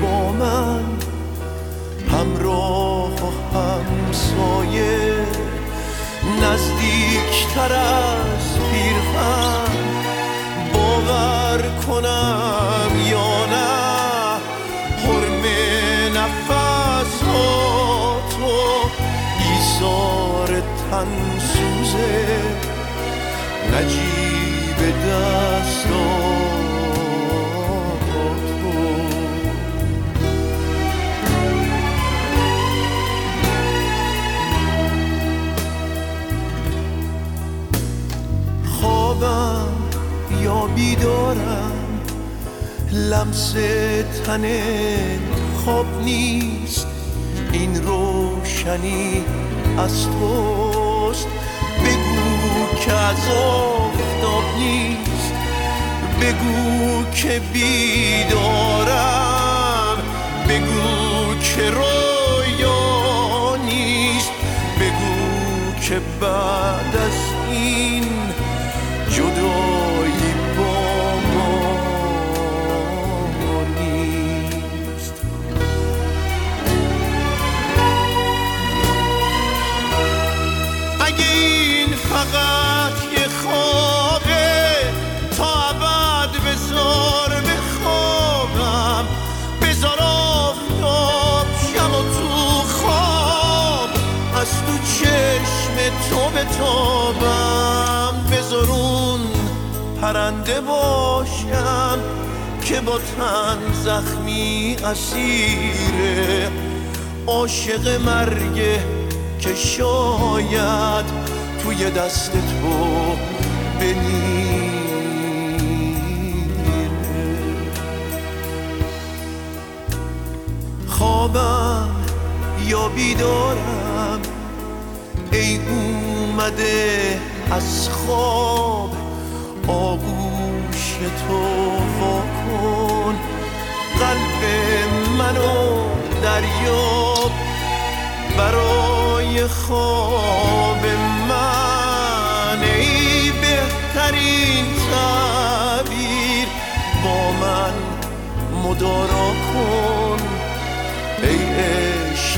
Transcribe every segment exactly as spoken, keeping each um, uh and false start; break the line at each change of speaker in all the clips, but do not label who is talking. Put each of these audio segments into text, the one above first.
با من، همراه و همسایه، نزدیکتر از پیرهن. باور کنم یا نه، حرم نفس ها تو، ایثار تن سوزه، نجیب دستات تو. خوابم یا بیدارم، لمس تنت خواب نیست، این روشنی از توست. بگو که از آفتاب نیست، بگو که بیدارم، بگو که رویا نیست، بگو که بعد از این جدایی با ما نیست. اگه این فقط یه خوابه، تا ابد بذار بخوابم، بذار آفتاب شم و تو خواب از تو چشم تو بتابم. بذار اون پرنده باشم که با تن زخمی اسیره، عاشق مرگه که شاید توی دست تو بمیره. خوابم یا بیدارم، ای اومده از خواب، آغوش تو واکن، قلب منو دریاب برای خواب من. ای بهترین تعبیر، با من مدارا کن، ای عشق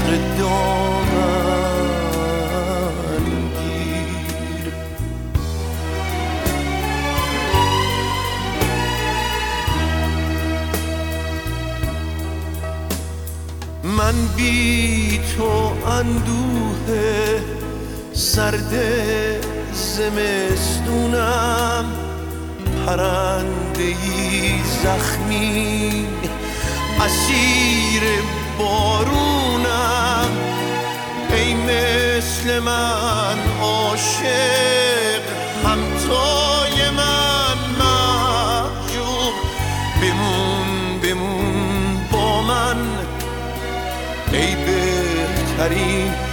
دامن گیر. من بی تو اندوه سرد زمستونم، پرنده‌ای زخمی اسیر بارونم. ای مثل من عاشق، همتای من محجوب، بمون بمون با من، ای بهترین